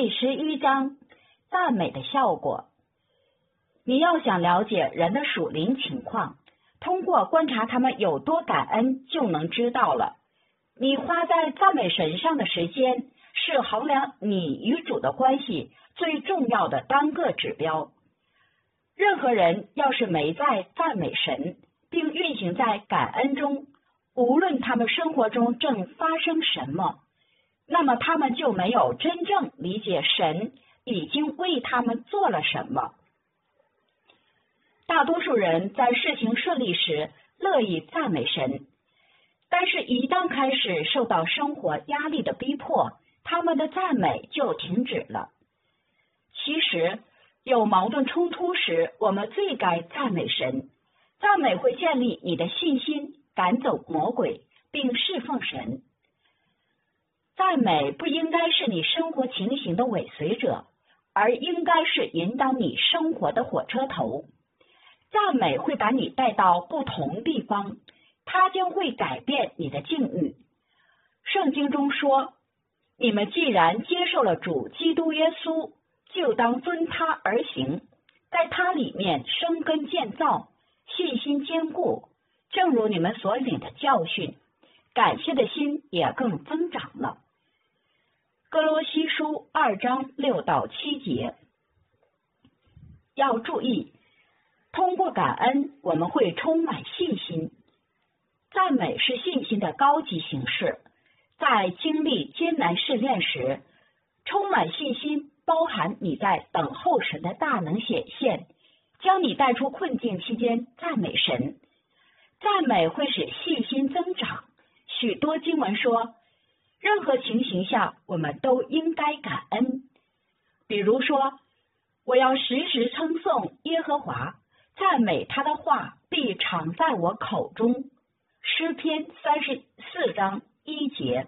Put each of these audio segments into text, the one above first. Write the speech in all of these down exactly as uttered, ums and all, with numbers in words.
第十一章，赞美的效果。你要想了解人的属灵情况，通过观察他们有多感恩就能知道了。你花在赞美神上的时间，是衡量你与主的关系最重要的单个指标。任何人要是没在赞美神，并运行在感恩中，无论他们生活中正发生什么，那么他们就没有真正理解神已经为他们做了什么。大多数人在事情顺利时乐意赞美神，但是一旦开始受到生活压力的逼迫，他们的赞美就停止了。其实有矛盾冲突时，我们最该赞美神。赞美会建立你的信心，赶走魔鬼，并侍奉神。赞美不应该是你生活情形的尾随者，而应该是引导你生活的火车头。赞美会把你带到不同地方，它将会改变你的境遇。圣经中说，你们既然接受了主基督耶稣，就当遵他而行，在他里面生根建造，信心坚固，正如你们所领的教训，感谢的心也更增长了。哥罗西书二章六到七节。要注意，通过感恩，我们会充满信心。赞美是信心的高级形式。在经历艰难试炼时，充满信心包含你在等候神的大能显现，将你带出困境期间赞美神。赞美会使信心增长。许多经文说，任何情形下我们都应该感恩。比如说，我要时时称颂耶和华，赞美他的话必常在我口中。诗篇三十四章一节。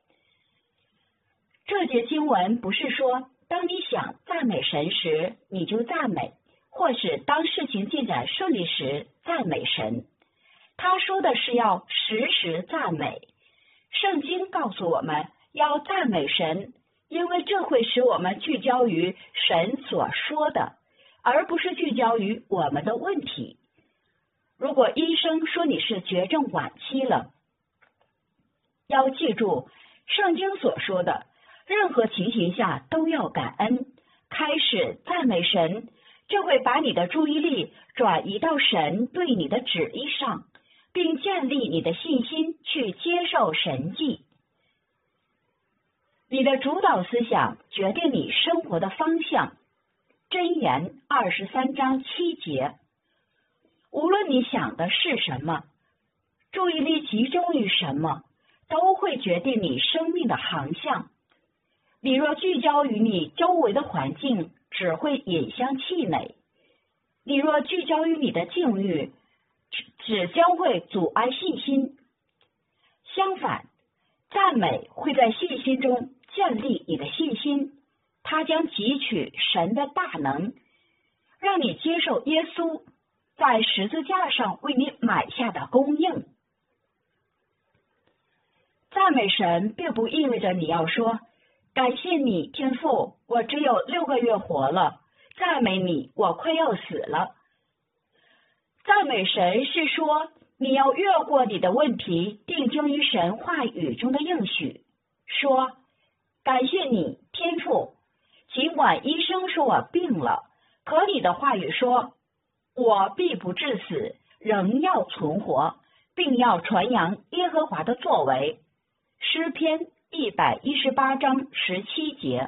这节经文不是说当你想赞美神时你就赞美，或是当事情进展顺利时赞美神。他说的是要时时赞美。圣经告诉我们要赞美神，因为这会使我们聚焦于神所说的，而不是聚焦于我们的问题。如果医生说你是绝症晚期了，要记住圣经所说的，任何情形下都要感恩，开始赞美神，这会把你的注意力转移到神对你的旨意上，并建立你的信心去接受神迹。你的主导思想决定你生活的方向。箴言二十三章七节。无论你想的是什么，注意力集中于什么，都会决定你生命的航向。你若聚焦于你周围的环境，只会引向气馁；你若聚焦于你的境遇，只只将会阻碍信心。相反，赞美会在信心中建立你的信心，它将汲取神的大能，让你接受耶稣在十字架上为你买下的供应。赞美神并不意味着你要说，感谢你天父，我只有六个月活了，赞美你，我快要死了。赞美神是说，你要越过你的问题，定睛于神话语中的应许，说，感谢你天父，尽管医生说我病了，可你的话语说，我必不致死，仍要存活，并要传扬耶和华的作为。诗篇一百一十八章十七节。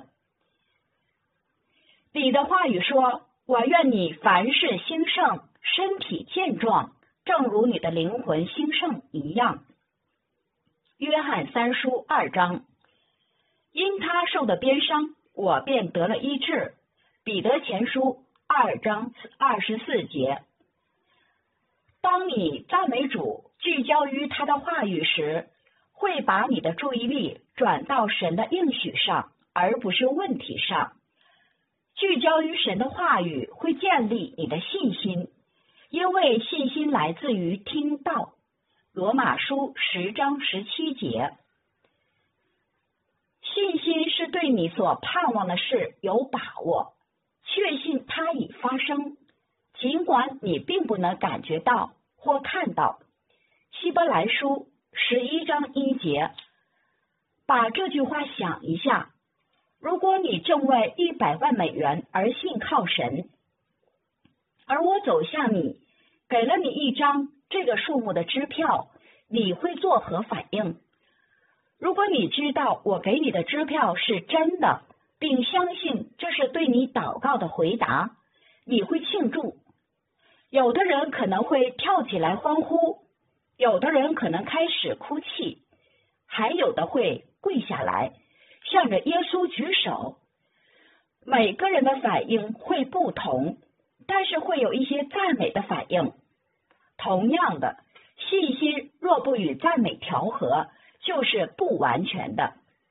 你的话语说，我愿你凡事兴盛，身体健壮，正如你的灵魂兴盛一样。约翰三书二章。因他受的鞭伤，我便得了医治。彼得前书二章二十四节。当你赞美主，聚焦于他的话语时，会把你的注意力转到神的应许上，而不是问题上。聚焦于神的话语会建立你的信心，因为信心来自于听道。罗马书十章十七节。信心是对对你所盼望的事有把握，确信它已发生，尽管你并不能感觉到或看到。希伯来书十一章一节，把这句话想一下，如果你正为一百万美元而信靠神，而我走向你，给了你一张这个数目的支票，你会作何反应？如果你知道我给你的支票是真的，并相信这是对你祷告的回答，你会庆祝。有的人可能会跳起来欢呼，有的人可能开始哭泣，还有的会跪下来，向着耶稣举手。每个人的反应会不同，但是会有一些赞美的反应。同样的，信心若不与赞美调和，就是不完全的。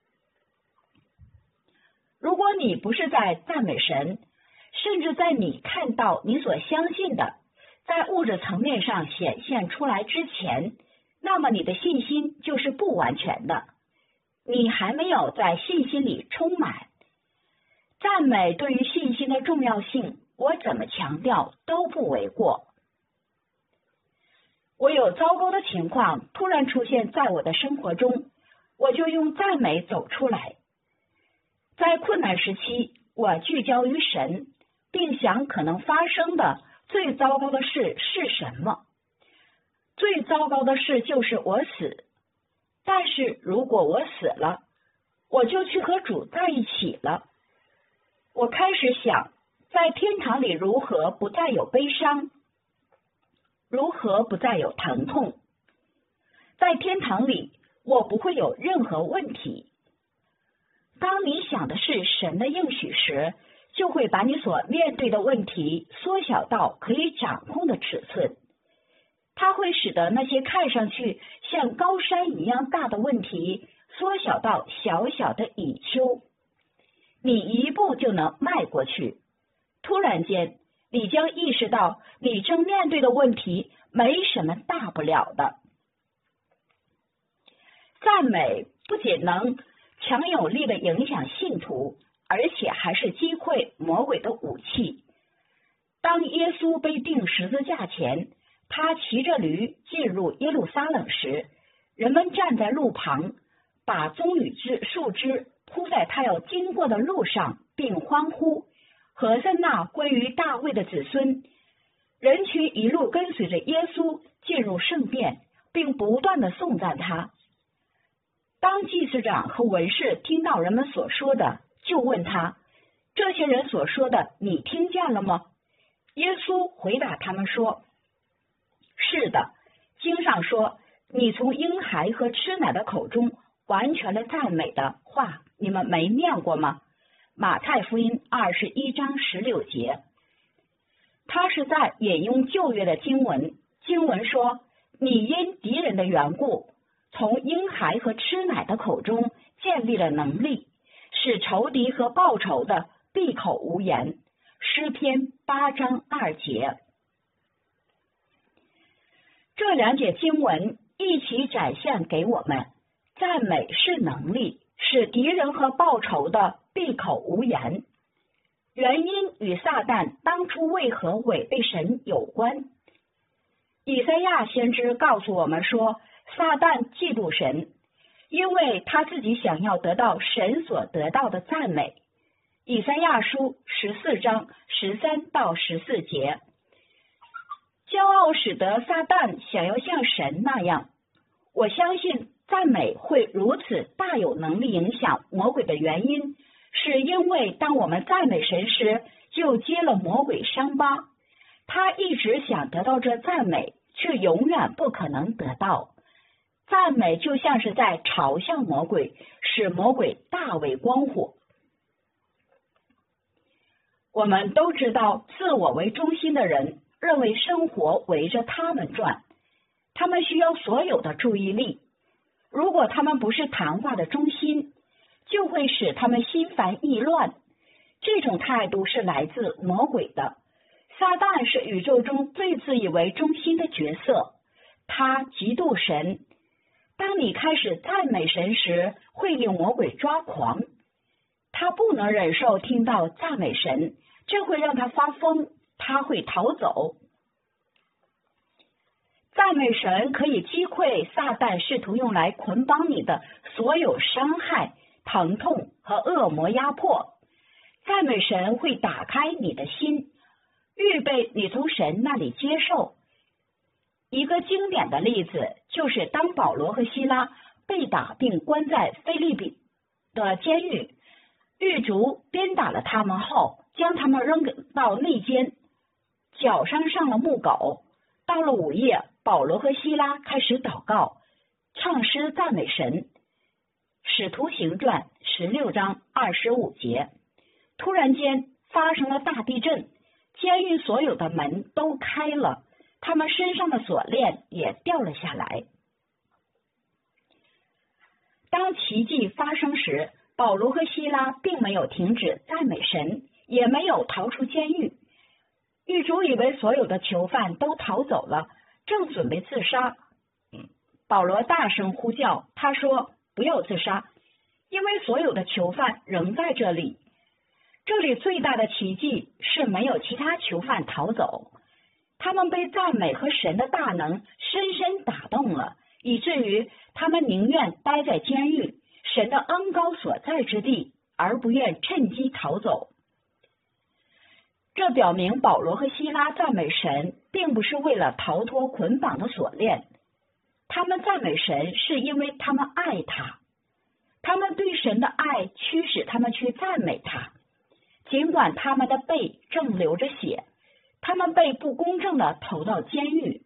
如果你不是在赞美神，甚至在你看到你所相信的在物质层面上显现出来之前，那么你的信心就是不完全的，你还没有在信心里充满。赞美对于信心的重要性，我怎么强调都不为过。我有糟糕的情况突然出现在我的生活中，我就用赞美走出来。在困难时期，我聚焦于神，并想可能发生的最糟糕的事是什么。最糟糕的事就是我死，但是如果我死了，我就去和主在一起了。我开始想，在天堂里如何不再有悲伤，如何不再有疼痛。在天堂里，我不会有任何问题。当你想的是神的应许时，就会把你所面对的问题缩小到可以掌控的尺寸。它会使得那些看上去像高山一样大的问题缩小到小小的蚁丘，你一步就能迈过去。突然间，你将意识到你正面对的问题没什么大不了的。赞美不仅能强有力的影响信徒，而且还是击溃魔鬼的武器。当耶稣被钉十字架前，他骑着驴进入耶路撒冷时，人们站在路旁，把棕榈枝树枝铺在他要经过的路上，并欢呼：何塞那归于大卫的子孙。人群一路跟随着耶稣进入圣殿，并不断的颂赞他。当祭司长和文士听到人们所说的，就问他：这些人所说的你听见了吗？耶稣回答他们说：是的，经上说，你从婴孩和吃奶的口中完全的赞美的话，你们没念过吗？马太福音二十一章十六节。他是在引用旧约的经文，经文说，你因敌人的缘故，从婴孩和吃奶的口中建立了能力，使仇敌和报仇的闭口无言。诗篇八章二节。这两节经文一起展现给我们，赞美是能力，使敌人和报仇的闭口无言。原因与撒旦当初为何违背神有关。以赛亚先知告诉我们说，撒旦嫉妒神，因为他自己想要得到神所得到的赞美。以赛亚书十四章十三到十四节。骄傲使得撒旦想要像神那样。我相信赞美会如此大有能力影响魔鬼的原因，是因为当我们赞美神时，就揭了魔鬼伤疤。他一直想得到这赞美，却永远不可能得到。赞美就像是在嘲笑魔鬼，使魔鬼大为光火。我们都知道，自我为中心的人认为生活围着他们转，他们需要所有的注意力。如果他们不是谈话的中心，就会使他们心烦意乱。这种态度是来自魔鬼的。撒旦是宇宙中最自以为中心的角色，他嫉妒神。当你开始赞美神时，会令魔鬼抓狂。 不能忍受听到赞美神，这会让他发疯，他会逃走。赞美神可以击溃撒旦试图用来捆绑你的所有伤害、疼痛和恶魔压迫。赞美神会打开你的心，预备你从神那里接受。一个经典的例子就是当保罗和希拉被打并关在腓立比的监狱，狱卒鞭打了他们后，将他们扔到内监，脚上上了木狗。到了午夜，保罗和希拉开始祷告，唱诗赞美神。使徒行传十六章二十五节。突然间发生了大地震，监狱所有的门都开了，他们身上的锁链也掉了下来。当奇迹发生时，保罗和希拉并没有停止赞美神，也没有逃出监狱。狱卒以为所有的囚犯都逃走了，正准备自杀。保罗大声呼叫，他说：“不要自杀，因为所有的囚犯仍在这里。”这里最大的奇迹是没有其他囚犯逃走，他们被赞美和神的大能深深打动了，以至于他们宁愿待在监狱，神的恩膏所在之地，而不愿趁机逃走。这表明保罗和希拉赞美神，并不是为了逃脱捆绑的锁链，他们赞美神是因为他们爱他，他们对神的爱驱使他们去赞美他。尽管他们的背正流着血，他们被不公正的投到监狱。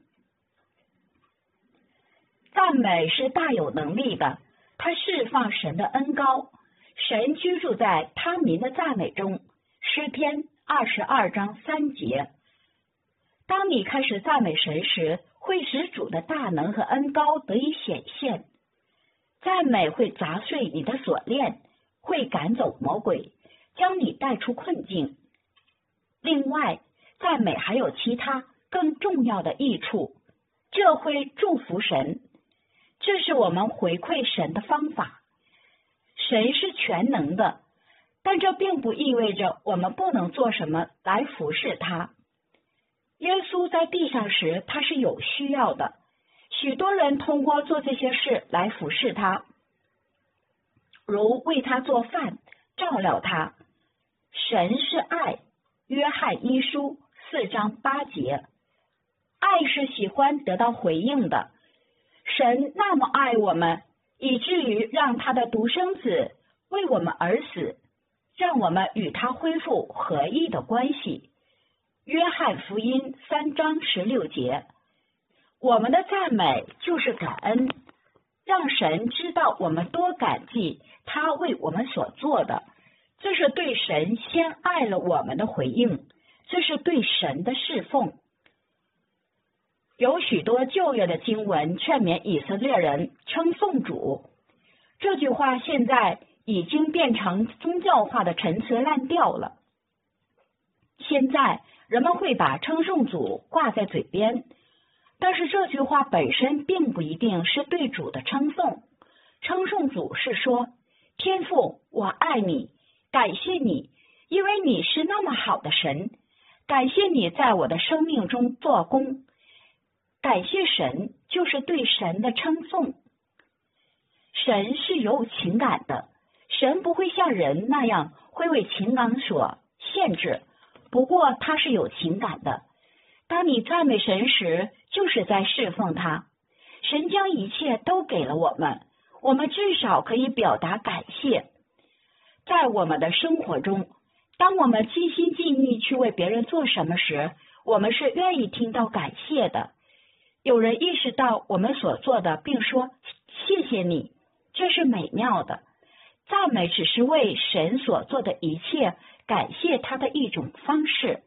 赞美是大有能力的，它释放神的恩膏，神居住在他民的赞美中。诗篇二十二章三节。当你开始赞美神时，会使主的大能和恩膏得以显现。赞美会砸碎你的锁链，会赶走魔鬼，将你带出困境。另外，赞美还有其他更重要的益处，这会祝福神，这是我们回馈神的方法。神是全能的，但这并不意味着我们不能做什么来服侍他。耶稣在地上时，他是有需要的，许多人通过做这些事来服侍他，如为他做饭、照料他。神是爱，约翰一书四章八节。爱是喜欢得到回应的。神那么爱我们，以至于让他的独生子为我们而死，让我们与他恢复合一的关系。约翰福音三章十六节。我们的赞美就是感恩，让神知道我们多感激他为我们所做的。这是对神先爱了我们的回应，这是对神的侍奉。有许多旧约的经文劝勉以色列人称颂主，这句话现在已经变成宗教化的陈词滥调了。现在人们会把称颂主挂在嘴边，但是这句话本身并不一定是对主的称颂。称颂主是说：天父，我爱你，感谢你，因为你是那么好的神，感谢你在我的生命中做工。感谢神就是对神的称颂。神是有情感的，神不会像人那样会为情感所限制，不过他是有情感的。当你赞美神时，就是在侍奉他。神将一切都给了我们，我们至少可以表达感谢。在我们的生活中，当我们尽心尽力去为别人做什么时，我们是愿意听到感谢的。有人意识到我们所做的，并说谢谢你，这是美妙的。赞美只是为神所做的一切感谢他的一种方式。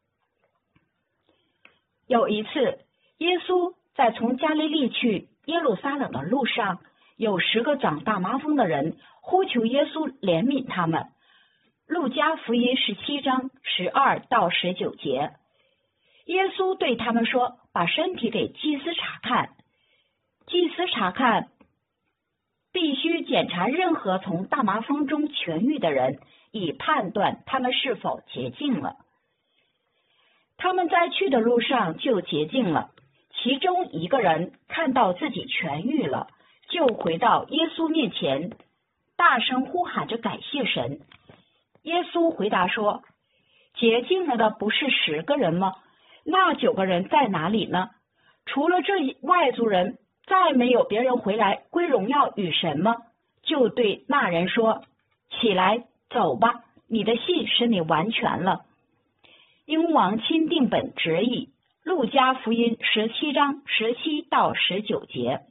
有一次，耶稣在从加利利去耶路撒冷的路上，有十个长大麻风的人呼求耶稣怜悯他们。路加福音十七章十二到十九节。耶稣对他们说：把身体给祭司查看。祭司查看必须检查任何从大麻风中痊愈的人， 以判断他们是否洁净了。他们在去的路上就洁净了。其中一个人看到自己痊愈了，就回到耶稣面前，大声呼喊着感谢神。耶稣回答说：洁净了的不是十个人吗？那九个人在哪里呢？除了这外族人，再没有别人回来归荣耀与神吗？就对那人说：起来，走吧，你的信使你完全了。英王钦定本直译，路加福音十七章十七到十九节。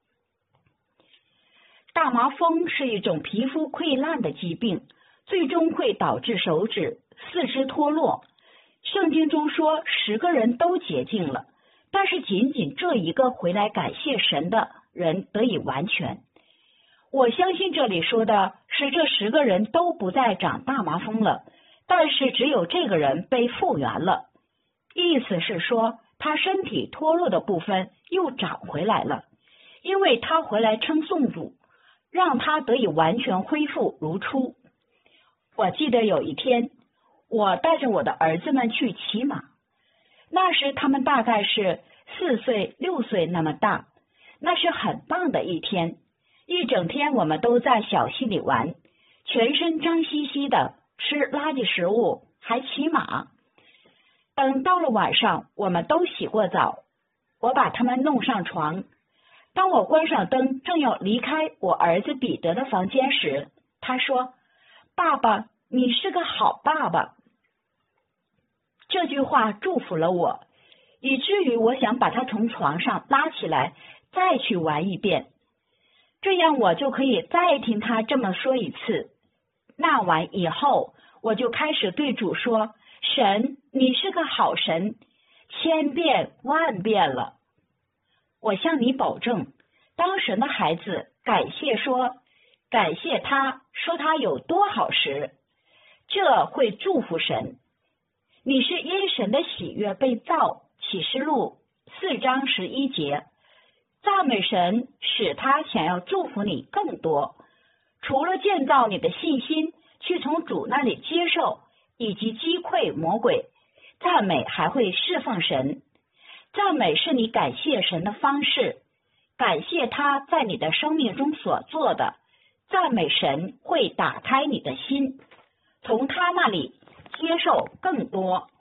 大麻风是一种皮肤溃烂的疾病，最终会导致手指、四肢脱落。圣经中说十个人都洁净了，但是仅仅这一个回来感谢神的人得以完全。我相信这里说的是这十个人都不再长大麻风了，但是只有这个人被复原了。意思是说他身体脱落的部分又长回来了，因为他回来称颂主，让他得以完全恢复如初。我记得有一天，我带着我的儿子们去骑马，那时他们大概是四岁、六岁那么大，那是很棒的一天。一整天我们都在小溪里玩，全身脏兮兮的，吃垃圾食物，还骑马。等到了晚上，我们都洗过澡，我把他们弄上床。当我关上灯，正要离开我儿子彼得的房间时，他说：爸爸，你是个好爸爸。这句话祝福了我，以至于我想把他从床上拉起来，再去玩一遍，这样我就可以再听他这么说一次。那完以后，我就开始对主说：神，你是个好神，千遍万遍了。我向你保证，当神的孩子感谢说感谢他，说他有多好时，这会祝福神。你是因神的喜悦被造，启示录四章十一节，赞美神，使他想要祝福你更多。除了建造你的信心，去从主那里接受以及击溃魔鬼，赞美还会释放神。赞美是你感谢神的方式，感谢他在你的生命中所做的。赞美神会打开你的心，从他那里接受更多。